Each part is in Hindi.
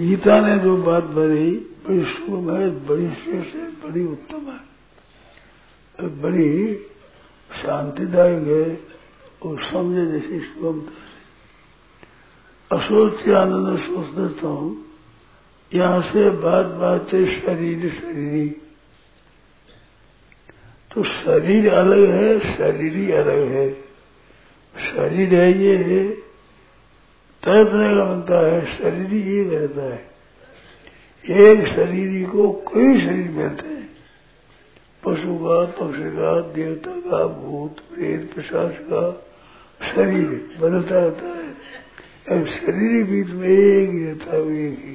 गीता ने जो बात भरी बड़ी शुभ है, बड़ी श्रेष्ठ है, बड़ी उत्तम है, बड़ी शांतिदायक है और समझे जैसी सुगमता से। असोच से आनंद सोच देता हूँ। यहाँ से बात से शरीर तो शरीर अलग है, शरीर ही अलग है। शरीर है ये तरह तरह का बनता है, शरीर ही एक रहता है। एक शरीर को कई शरीर मिलते हैं, पशु का, पक्षी का, देवता का, भूत प्रेत पिशाच का शरीर बदलता रहता है। अब शरीर बीच में एक ही रहता है, एक ही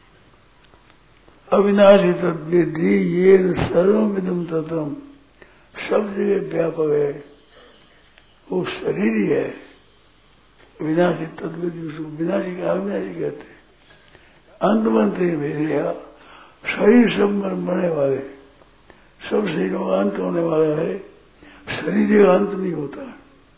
अविनाशी तद्विधि ये सर्वमिदं ततम्, सब जगह व्यापक है, वो शरीर ही है। विनाशी तद्विधि, उसको विनाशी का अविनाशी कहते हैं। अंत मंत्री मेरे शरीर सब मरने वाले, सब शरीरों का अंत होने वाला है, शरीर का अंत नहीं होता।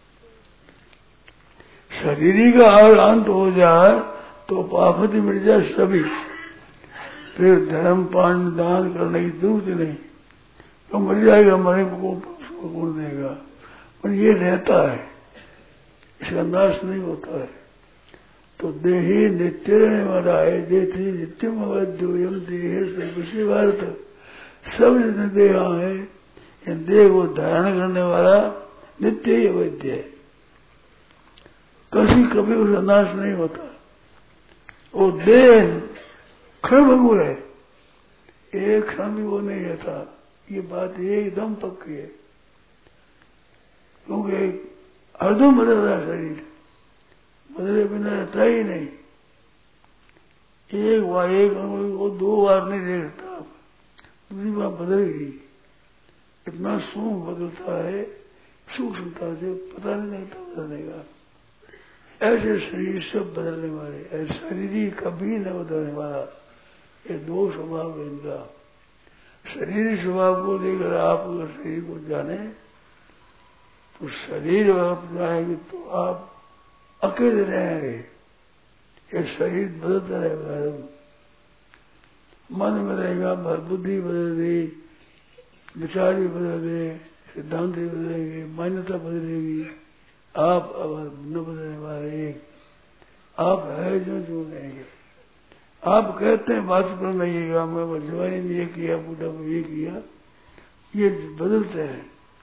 शरीर का अगर अंत हो जाए तो पापति मिट जाए सभी, फिर धर्म पान दान करने की जरूरत नहीं, तो मर जाएगा, मरे को कौन देगा। पर ये रहता है, इसका नाश नहीं होता है। तो देही नित्य रहने वाला है, देही नित्यम अवैधोयम देह से विषय भारत, सब जितने देह है इन देह को धारण करने वाला नित्य ही अवैध है, कभी उसका नाश नहीं होता। वो देह क्षणभंगुर है, एक क्षण भी वो नहीं रहता, ये बात एकदम पक्की है। क्योंकि हरदम बदल रहा है शरीर, बदले बिना रहता ही नहीं। एक वो 2 बार नहीं देखता, आप दूसरी बार बदल गई। इतना सूक्ष्म बदलता है, सूक्ष्मता से पता नहीं लगता बदलने का। ऐसे शरीर सब बदलने वाले, ऐसे शरीर ही कभी न बदलने वाला। ये 2 स्वभाव है इनका। शरीर स्वभाव को लेकर आप अगर शरीर को जाने तो शरीर आप जाएंगे तो आप अकेले रहेंगे। ये शरीर बदलता रहेगा, मन में रहेगा, बुद्धि बदलेगी, विचार भी बदलेंगे, सिद्धांत भी बदलेंगे, मान्यता बदलेगी। आप अब न बदलने वाले, आप है जो रहेंगे। आप कहते हैं बात में ये जवानी में ये किया, बूढ़ा में ये किया, ये बदलते हैं,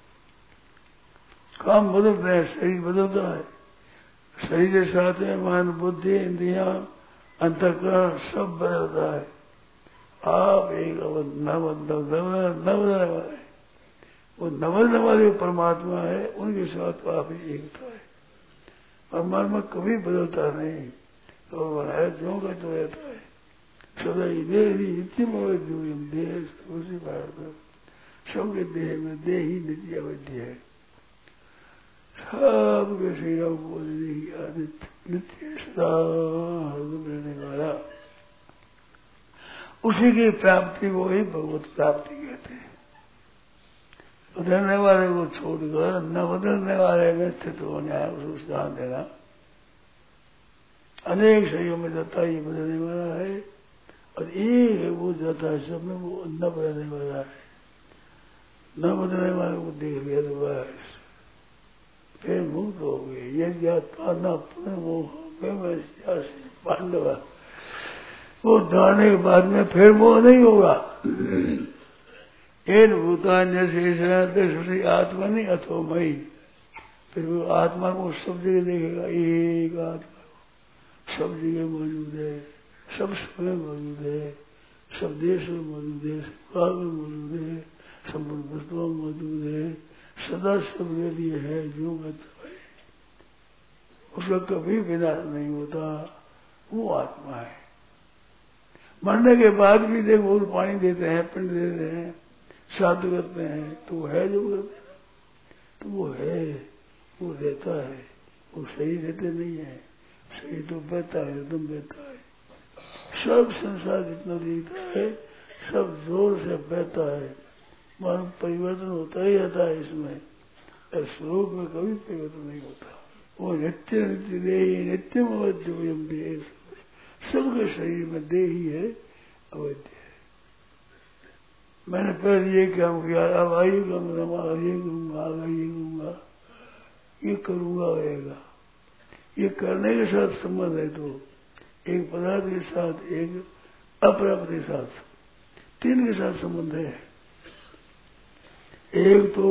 काम बदलते हैं, शरीर बदलता है। शरीर के साथ में मन बुद्धि इंद्रियां अंतःकरण सब बदलता है। आप एक न बदलने वाले, वो न बदलने वाले परमात्मा है, उनके साथ आप ही एकता है। परमात्मा कभी बदलता नहीं, तो बनाया जो का तो रहता है सदा ही। देही नित्यम अवैधोयम देह उसी भारत, सबके देह में देह ही नित्य अवैध है। सबके शरीरों को नित्य सदा हरदम रहने वाला, उसी की प्राप्ति को ही भगवत प्राप्ति कहते हैं। बदलने वाले को छोड़कर न बदलने वाले में स्थित होने आया, उसको स्थान देना। अनेक शरीरों में जाता ये बदलने वाला है, और एक है वो जाता है सब में, वो न बदलने वाला है। न बदलने वाले को देख लिया तो बस फिर मुक्त हो गए। ये ज्ञाता न पुनः मोह पांडव, वो दाने के बाद में फिर मोह नहीं होगा। इन भूतान्य शेष आत्मा नहीं अथो मई, फिर वो आत्मा को सब जगह देखेगा, एक आत्मा को सब जगह मौजूद है, सब समय मौजूद है, सब देश में मौजूद है, सब काल में मौजूद है, सब वस्तुओं में मौजूद है, सदा सबके लिए है, जो मतलब है उसका कभी विनाश नहीं होता। वो आत्मा है। मरने के बाद भी देखो पानी देते हैं, पिंड देते हैं, श्राद्ध करते हैं, तो वो है जो करते हैं, तो वो है, वो रहता है, वो सही रहते नहीं है। सही तो बहता है, एकदम बहता है। सब संसार जितना दिखता है सब जोर से बहता है, मानो परिवर्तन होता ही रहता है इसमें। स्वरूप में कभी परिवर्तन नहीं होता। वो नित्य नित्य देही नित्यम अवैधोयम देह, सबके शरीर में देह ही है, अवैध है। मैंने पहले ये काम किया, अब आइए करूंगा, ये करूंगा, आगे ये करूंगा, ये करूंगा होएगा। ये करने के साथ संबंध है। तो एक पदार्थ के साथ, एक अपराध के साथ, तीन के साथ संबंध है। एक तो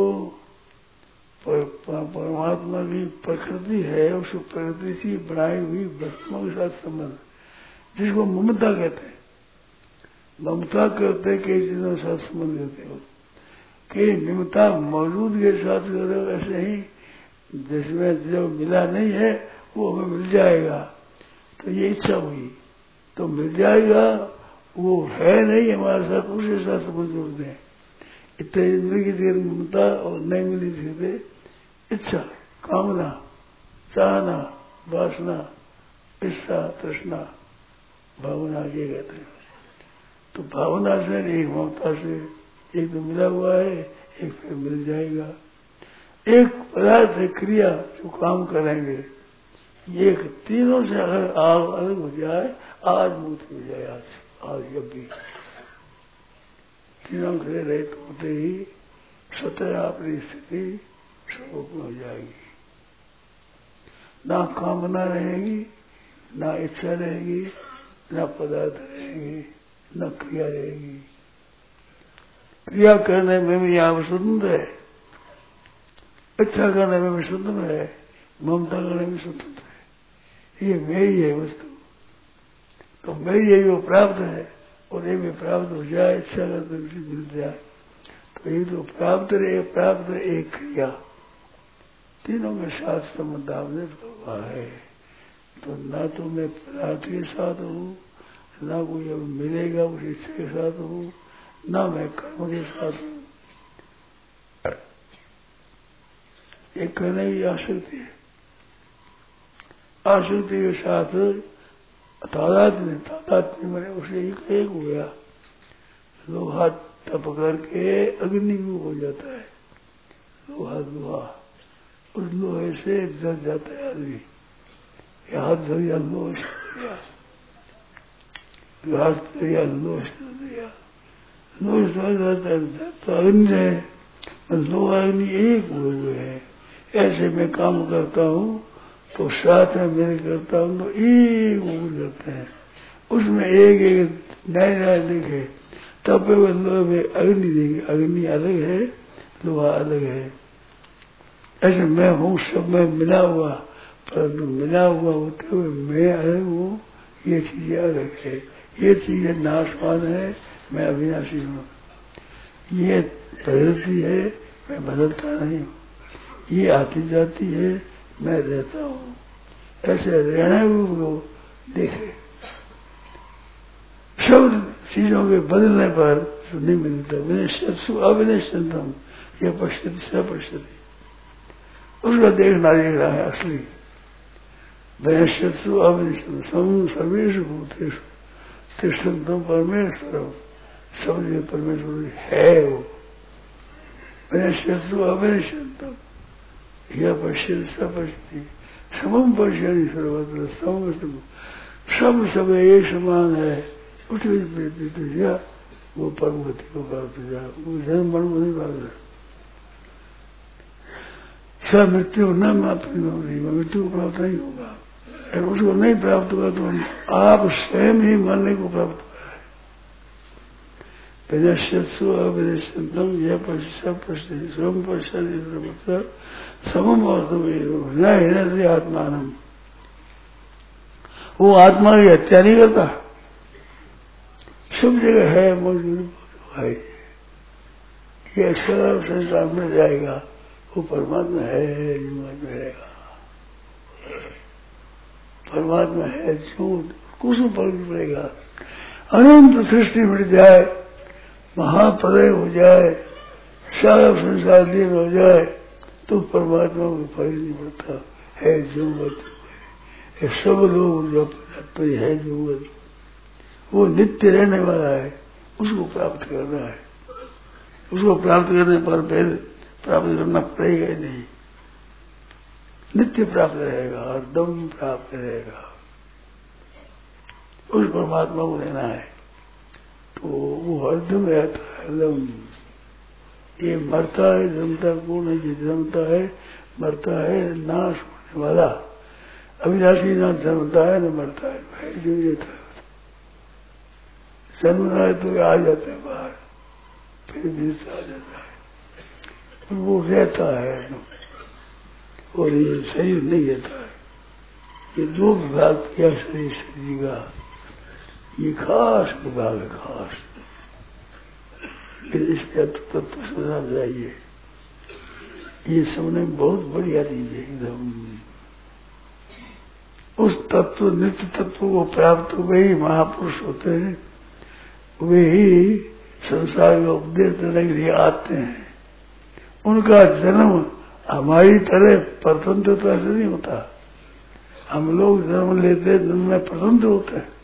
परमात्मा की प्रकृति है, उस प्रकृति से बनाई हुई वस्तुओं के साथ संबंध, जिसको ममता कहते हैं। ममता करते कई चीजों के साथ संबंध करते हो, कि ममता मौजूद के साथ करते हो। ऐसे ही जिसमें जो मिला नहीं है वो हमें मिल जाएगा, तो ये इच्छा हुई तो मिल जाएगा, वो है नहीं हमारे साथ, उसके साथ संबंध जोड़ते हैं। इतने जिंदगी देर ममता और नहीं मिली थी इच्छा, कामना, चाहना, वासना, इच्छा, तृष्णा, भावना, ये कहते हैं। तो भावना से एक ममता से, एक तो मिला हुआ है, एक फिर मिल जाएगा। एक पदार्थ है, क्रिया जो काम करेंगे, ये तीनों से अगर आग अलग हो जाए, आज मुक्त हो जाए। आज जब भी तीनों से रहित होते ही स्वतः अपनी स्थिति स्वरूप हो जाएगी। ना कामना रहेगी, ना इच्छा रहेगी, ना पदार्थ रहेगी, न क्रिया रहेगी। क्रिया करने में भी यहाँ स्वतंत्र है, इच्छा करने में भी स्वतंत्र है, ममता करने में स्वतंत्र है। ये मैं ही है वस्तु, तो मैं ही वो प्राप्त है, और ये भी प्राप्त हो जाए, इच्छा करते उसे मिल जाए। तो ये तो प्राप्त रहे, प्राप्त रहे एक क्रिया, तीनों के साथ संबंध आपने हुआ है। तो ना तो मैं पदार्थ के साथ हूँ, ना कोई अब मिलेगा उस इच्छा के साथ हूँ, ना मैं कर्म के साथ हूँ। ये करने की आसक्ति है, आसक्ति के साथ तादात्म्य मैंने उसे एक हो गया। लोहा तप करके अग्नि में हो जाता है, लोहा उस लोहे से जल जाता है आदमी। हाथ धो दिया, लोहे से धो दिया, घास दिया, लोहे से धो दिया, लोहे से जाता है। तो अग्नि है, लोहा अग्नि एक हुए हैं। ऐसे मैं काम करता हूँ तो साथ में मेरे करता हूँ तो एक हो जाते हैं। उसमें एक एक नए नए देखे, तब वो लोहे अग्नि देंगे, अग्नि अलग है, लोहा अलग है। ऐसे मैं हूँ, सब में मिला हुआ, परंतु मिला हुआ होते हुए मैं अलग हूँ, ये चीजें अलग है। ये चीजें नाशवान है, मैं अविनाशी हूँ। ये बदलती है, मैं बदलता नहीं हूँ। ये आती जाती है, मैं रहता हूँ। ऐसे रहने को देखे, सब चीजों के बदलने पर नहीं मिलता। विनिश्चु अविनिश्चितम यह पश्यति सपश्यति, उसका देखना देख रहा है असली। विनिश्चु अविनिश्चितम सर्वेषु भूतेषु तिष्ठन्तम् परमेश्वरम्, सब जगह परमेश्वर है। वो विनिश्चु अविनिश्चितम यह पश्यति सपश्यति समम पश्यति सर्वत्र, सब सब एक समान है। उठ वो परमगति को प्राप्त हो जाए, वो जन्म मरण नहीं प्राप्त। सब मृत्यु न मापी, मृत्यु को प्राप्त नहीं होगा। अगर उसको नहीं प्राप्त होगा तो आप स्वयं ही मरने को प्राप्त होगा। विनश्यत्सु अविनश्यन्तम यह पश्यति स्वयं पश्यति सर्वत्र समम वास्तव न हिनस्य आत्मानम। वो आत्मा की हत्या नहीं करता, सब जगह है, मौजूद है। ये सरल संसार मिल जाएगा, वो परमात्मा है, जीवन में रहेगा। परमात्मा है जो कुछ फर्क पड़ेगा। अनंत सृष्टि मिट जाए, महाप्रलय हो जाए, सारा संसार लीन हो जाए, तो परमात्मा को फर्क नहीं पड़ता। है जो ये सब लोग जो है जो वो नित्य रहने वाला है, उसको प्राप्त करना है। उसको प्राप्त करने पर फिर प्राप्त करना पड़ेगा ही नहीं, नित्य प्राप्त रहेगा, हरदम प्राप्त रहेगा। उस परमात्मा को लेना है तो वो हरदम रहता है, हरदम। ये मरता है जन्मता कौन है? ये जन्मता है मरता है नाश होने वाला अविनाशी, ना जन्मता है न मरता है, ऐसे ही रहता है। जन्म रहा है तो आ जाता है बाहर, फिर भी आ जाता है, वो रहता है और ये शरीर नहीं रहता है। ये दो विभाग किया शरीर का, ये खास विभाग है, खास। फिर इसके तत्व समझना चाहिए, ये समझने में बहुत बढ़िया चीज है एकदम। उस तत्व नित्य तत्व को प्राप्त हुए ही महापुरुष होते हैं, वे ही संसार का उपदेश देने के लिए आते हैं। उनका जन्म हमारी तरह स्वतंत्रता से नहीं होता। हम लोग जन्म लेते हैं, जन्म में स्वतंत्र होते हैं,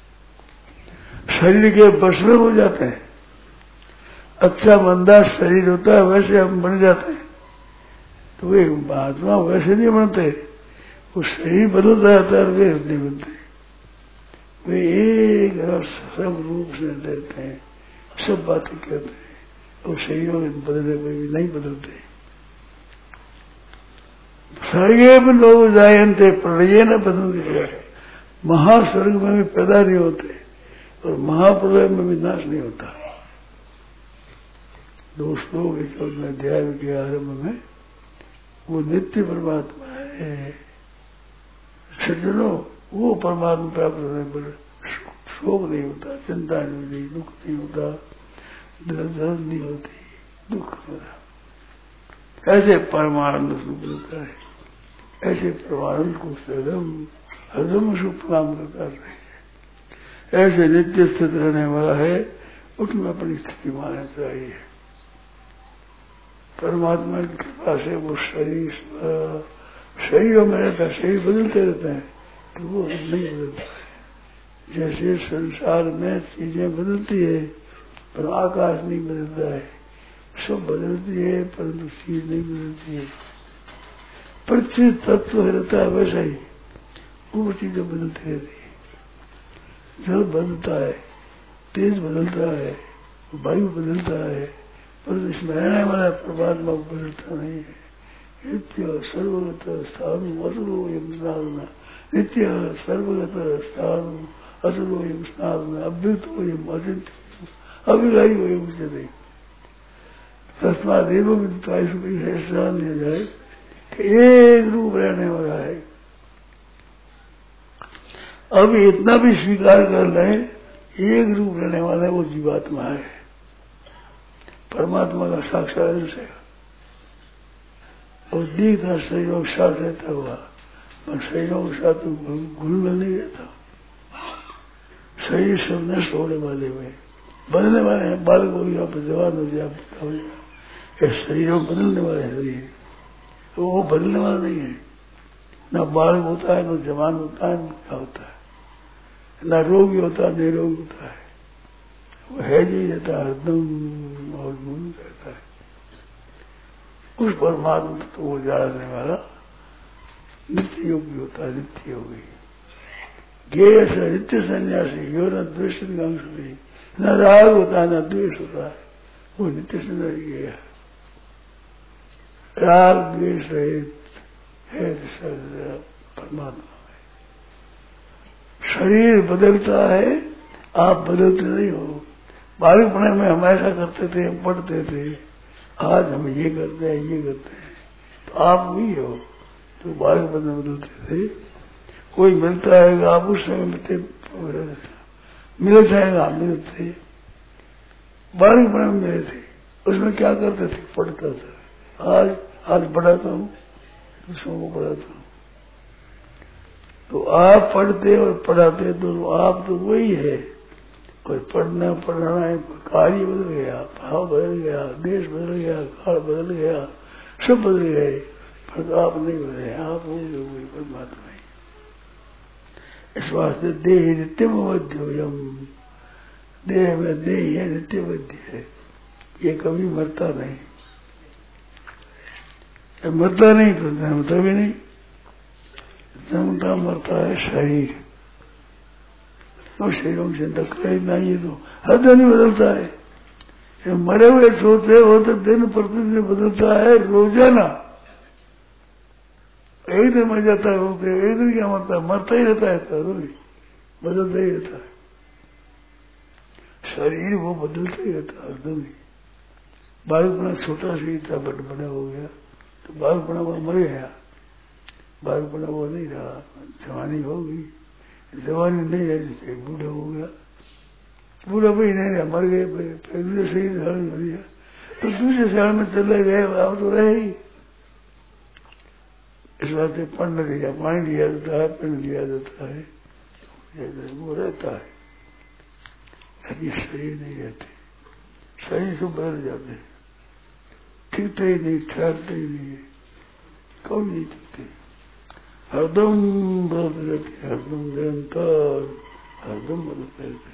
शरीर के वश में हो जाते हैं। अच्छा मंदा शरीर होता है वैसे हम बन जाते हैं, तो वे महात्मा वैसे नहीं बनते, वो शरीर बदलता जाता है, वे नहीं बनते। वे एक रस सब रूप से रहते हैं, सब बातें कहते हैं, और शरीरों में बदलने में भी नहीं बदलते। स्वर्गे में लोग जायन्ते प्रलय न बदलते, महास्वर्ग में भी पैदा नहीं होते और महाप्रलय में भी नाश नहीं होता। दो श्लोक 14वें अध्याय के आरंभ में वो नित्य परमात्मा है। सज्जनों, वो परमात्मा प्राप्त होने पर शोक नहीं होता, चिंता नहीं होती, दुख नहीं होता, दर्द नहीं होती, दुख होता। ऐसे परमानंद सुख होता है, ऐसे परमानंद को हरदम सुख प्रणाम करता है। ऐसे नित्य स्थित रहने वाला है, उसमें अपनी स्थिति मानना चाहिए। परमात्मा की कृपा से वो शरीरों में रहता है, शरीर बदलते रहते हैं, तो वो नहीं बदलता है। जैसे संसार में चीजें बदलती है पर आकाश नहीं बदलता है, सब बदलती है परंतु चीज नहीं बदलती है। पृथ्वी तत्व रहता है वैसा ही, वो चीजें बदलती रहती है। जल बदलता है, तेज बदलता है, वायु बदलता है, पर इसमें रहने वाला परमात्मा बदलता नहीं है। नित्य सर्वगत स्थान असुरोयम स्नान, नित्य सर्वगत स्थान असुरोयम स्नान, अव्युक्तोयम अचिंत्य अविगाह्योयम उच्यते। तस्मात् एवं विद्वांसु ऐसा नहीं जाए कि एक रूप रहने वाला है। अब इतना भी स्वीकार कर लें, एक रूप रहने वाला है, वो जीवात्मा है, परमात्मा का साक्षात अंश है। और दिखता शरीरों के साथ रहता हुआ, और शरीरों के साथ तो घुल मिल नहीं रहता। शरीर सब नष्ट होने वाले हुए, बदलने वाले हैं। बालक हो गया, जवान हो गया, बुढ़ा हो गया, ये शरीरों बदलने वाले शरीर, तो वो बदलने वाला नहीं है। ना बालक होता है, न जवान होता है, न बुढ़ा होता है, न रोगी होता है, निरोगी होता है, वो है जी रहता है, हरदम और मूल रहता है। उस परमात्मा तो वो जानने वाला नित्य योगी होता है, नित्य योगी। ज्ञेय से नित्य सन्यासी, यो न द्वेष नहीं, न राग होता है न द्वेष होता है, वो नित्य सन्यासी है। राग द्वेष रहित है परमात्मा में। शरीर बदलता है, आप बदलते नहीं हो। बालकपने में हम ऐसा करते थे, हम पढ़ते थे, आज हम ये करते हैं, ये करते हैं, तो आप वही हो तो बालकपन में बदलते थे। कोई मिलता है, आप उस समय मिल जाएगा, मिलते बालकपन में मिले थे, उसमें क्या करते थे, पढ़ता था। आज पढ़ाता हूँ, दूसरों को पढ़ाता हूँ, तो आप पढ़ते और पढ़ाते दोनों, आप तो वही है। कोई पढ़ना पढ़ाना है, कार्य बदल गया, भाव बदल गया, देश बदल गया, काल बदल गया, सब बदल गए, पर आप नहीं बदले, आप वही परमात्मा है। इस वास्ते देह नित्यम अवध्योयम, देह में देह है, नित्य वध्य है, ये कभी मरता नहीं। जब मरता नहीं तो जन्मता भी नहीं। जन्मता मरता है शरीर, और शरीरों की चिंता करे नहीं, तो हर दिन बदलता है। ये मरे हुए सोते हो तो दिन प्रतिदिन बदलता है, रोजाना। एक दिन मर जाता है बोलते, एक दिन क्या मरता है, मरता ही रहता है, बदलता ही रहता है। शरीर वो बदलता ही रहता है एकदम ही। बालकपना छोटा सा ही था, बट बड़ा हो गया तो बालकपना वो मर गया, बालकपना वो नहीं रहा। जवानी हो गई, जवानी नहीं रही, बूढ़ा हो गया, बूढ़ा भाई नहीं रहा, मर गए। दूसरे शरीर धारण कर दिया तो दूसरे शहर में चले गए, अब तो रहे ही। इस बात से पढ़ दिया, पानी दिया जाता है, पिंड दिया जाता है, वो रहता है। अभी शरीर नहीं रहते, शरीर से बदल जाते, ठीकते ही नहीं, ठहरते ही नहीं, कभी नहीं ठीकते, हरदम बदलते रहते, हरदम निरंतर, हरदम बदलते रहते।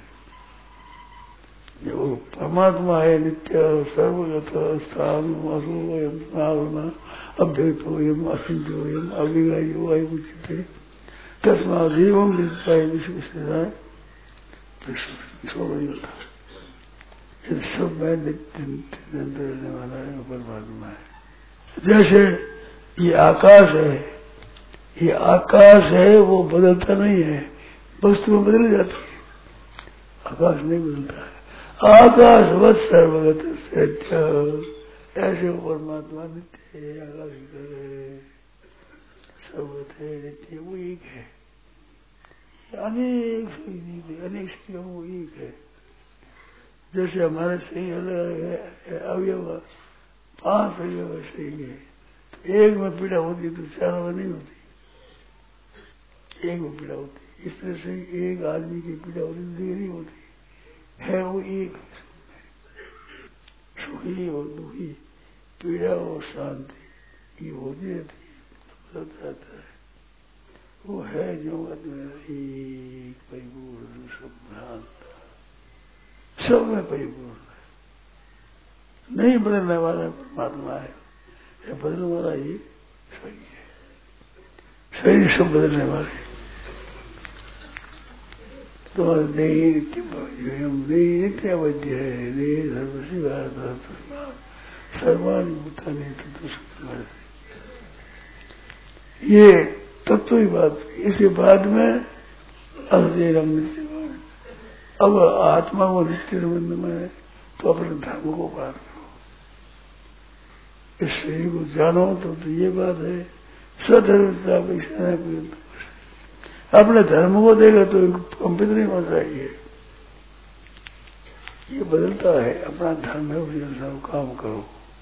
जो परमात्मा है नित्य सर्वगत स्थान असुना अभ्यक्तोयम असिंचोयम अविगायो अयुच्यते तस्मादेवं विद्याय विश्वसिद्धाय होता। ये सब में नित्य रहने वाला है, परमात्मा है। जैसे ये आकाश है, ये आकाश है, वो बदलता नहीं है, वस्तु में बदल जाती है, आकाश नहीं बदलता है। आकाशवत सर्वगत सत्य, ऐसे वो परमात्मा नित्य है, आकाश है, सर्वगत है, नित्य, वो एक है। अनेक शरीर, अनेक शरीरों वो एक है। जैसे हमारे शरीर अलग है, अवयव 5 अवयव शरीर है, तो एक में पीड़ा होती तो चारों में नहीं होती, एक में पीड़ा होती। इस तरह से एक आदमी की पीड़ा होती नहीं होती है, वो एक सुखी और दुखी, पीड़ा और शांति, ये होती रहती है, बदलता रहता है। वो है जो एक परिपूर्ण, सब भ्रांत, सब में परिपूर्ण है, नहीं बदलने वाला परमात्मा है। ये बदलने वाला ये शरीर है, शरीर सब बदलने वाले। तो नहीं नित्य अवध्य है, नहीं सर्वशिवा सर्वाणी भूतानि तत्व। ये तत्व ही बात, इसी बाद में अध्ययन नित्य। अब आत्मा को नित्य संबंध में तो अपने धर्म को पार करो, इस शरीर को जानो, तो ये बात है सधर्म। अपने धर्म को देगा तो कंपित नहीं हो जाएगी, ये बदलता है, अपना धर्म है, उसी अनुसार काम करो।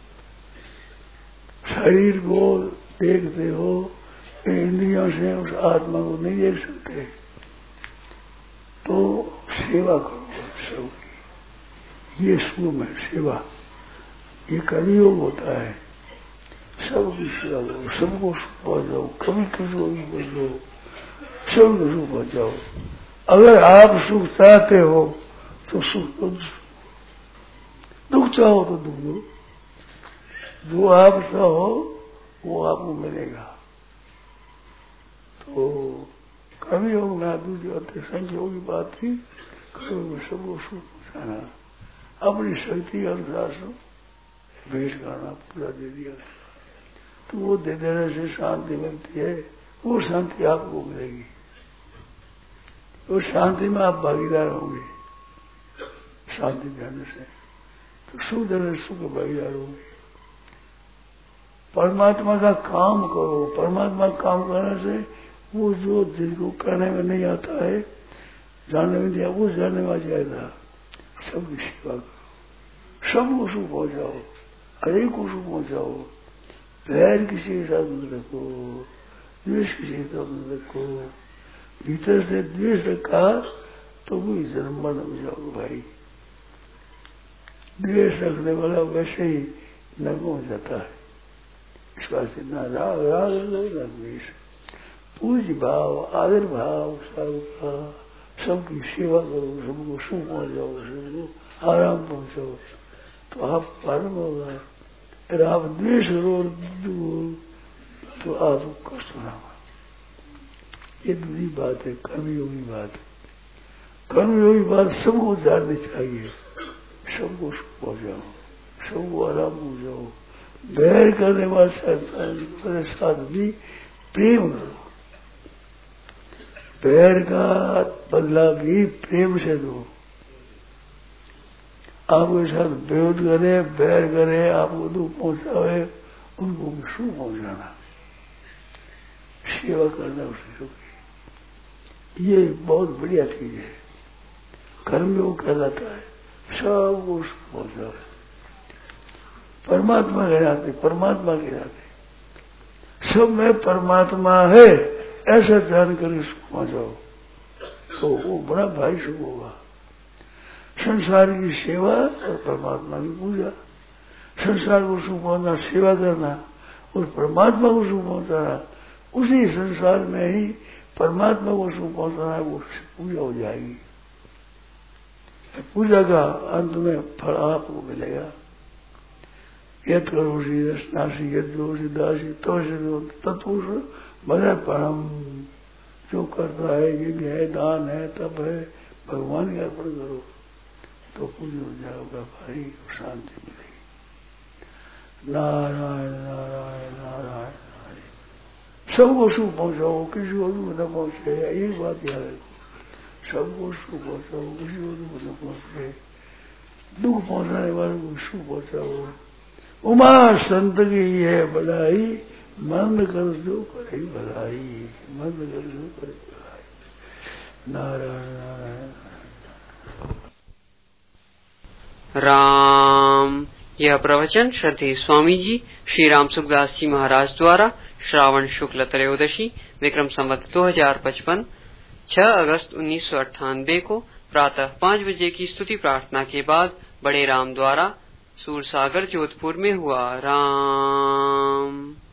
शरीर को देखते हो, इंद्रियों से उस आत्मा को नहीं देख सकते, तो सेवा करो सबकी, ये शुभ है सेवा, ये कर्मयोग होता है। सबकी सेवा करो, सबको सुख पहुंचाओ, कभी किसी को भी बदलो, सबको सुख पहुंचाओ। अगर आप सुख चाहते हो तो सुख दो, दुख चाहो तो दुख दो, जो आप चाहो वो आपको मिलेगा। तो कभी योग ना दूसरी बात संख्या की बात थी, कभी सबको सुख पहुंचाना, अपनी शक्ति के अनुसार से भेंट करना, पूरा दे दिया, तो वो दे देने से शांति मिलती है, वो शांति आपको मिलेगी, उस शांति में आप भागीदार होंगे। शांति देने से तो सुख देने सुख भागीदार होंगे। परमात्मा का काम करो, परमात्मा का काम करने से वो जो जिनको करने में नहीं आता है, जानने में नहीं, वो जानने में आ जाएगा। सबकी सेवा करो, सबको सुख पहुंचाओ, हरेक को सुख पहुंचाओ, पैर किसी के साथ मत रखो, द्वेष किसी के साथ मत रखो। भीतर से द्वेष रखा तो वो जन्म मरण हो जाओगे भाई। द्वेष रखने वाला वैसे ही नरक हो जाता है। इस बात से ना राग राग ना द्वेष, पूज्य भाव, आदर भाव सबका, सबकी सेवा करो, सबको सुख पहुंचाओ, सबको आराम पहुंचाओ, तो आप परम होगा। अगर आप द्वेष करो तो आपको कष्ट होगा। ये दूसरी बात है, कर्मयोगी बात है। कर्मयोगी बात सबको जाननी चाहिए, सबको पहुंचाओ, सबको आराम पहुंचाओ। बैर करने वाले साथ भी प्रेम करो, बैर का बदला भी प्रेम से दो। आपके साथ विरोध करे, बैर करे, आपको दुख पहुंचावे, उनको भी सुख पहुंचाना, सेवा करना उसकी सुख। ये बहुत बढ़िया चीज है, कर्म योग कहलाता है, सबको सुख पहुंचावे। परमात्मा के नाते, परमात्मा के नाते सब में परमात्मा है ऐसा जानकर उसको पहुंचाओ तो वो बड़ा भारी सुख होगा। संसार की सेवा और परमात्मा की पूजा, संसार को सुख पहुंचना, सेवा करना और परमात्मा को सुख पहुंचाना, उसी संसार में ही परमात्मा को सुख पहुंचाना है, वो पूजा हो जाएगी। पूजा का अंत में फल आपको मिलेगा। यद करोषि रसनासी यदोषि दासी तो तत्पुरुष भले परम, जो करता है यज्ञ है, दान है, तप है, भगवान के अर्पण करो तो पूजा हो जाएगा, भाई शांति मिलेगी। नारायण नारायण नारायण नारायण। सबको सुख पहुंचाओ, किसी को दुख न पहुंचे, एक बात याद रखो, सबको सुख पहुंचाओ, किसी को दुख न पहुंचे, दुख पहुंचाने वालों को सुख पहुंचाओ। उमा संत की है भलाई, मन कर जो करे भलाई, मन कर जो करे भलाई। नारायण नारायण राम। यह प्रवचन श्रद्धेय स्वामी जी श्री राम सुखदास जी महाराज द्वारा श्रावण शुक्ल त्रयोदशी विक्रम संवत 2055 6 अगस्त 1998 को प्रातः 5 बजे की स्तुति प्रार्थना के बाद बड़े राम द्वारा सूरसागर जोधपुर में हुआ। राम।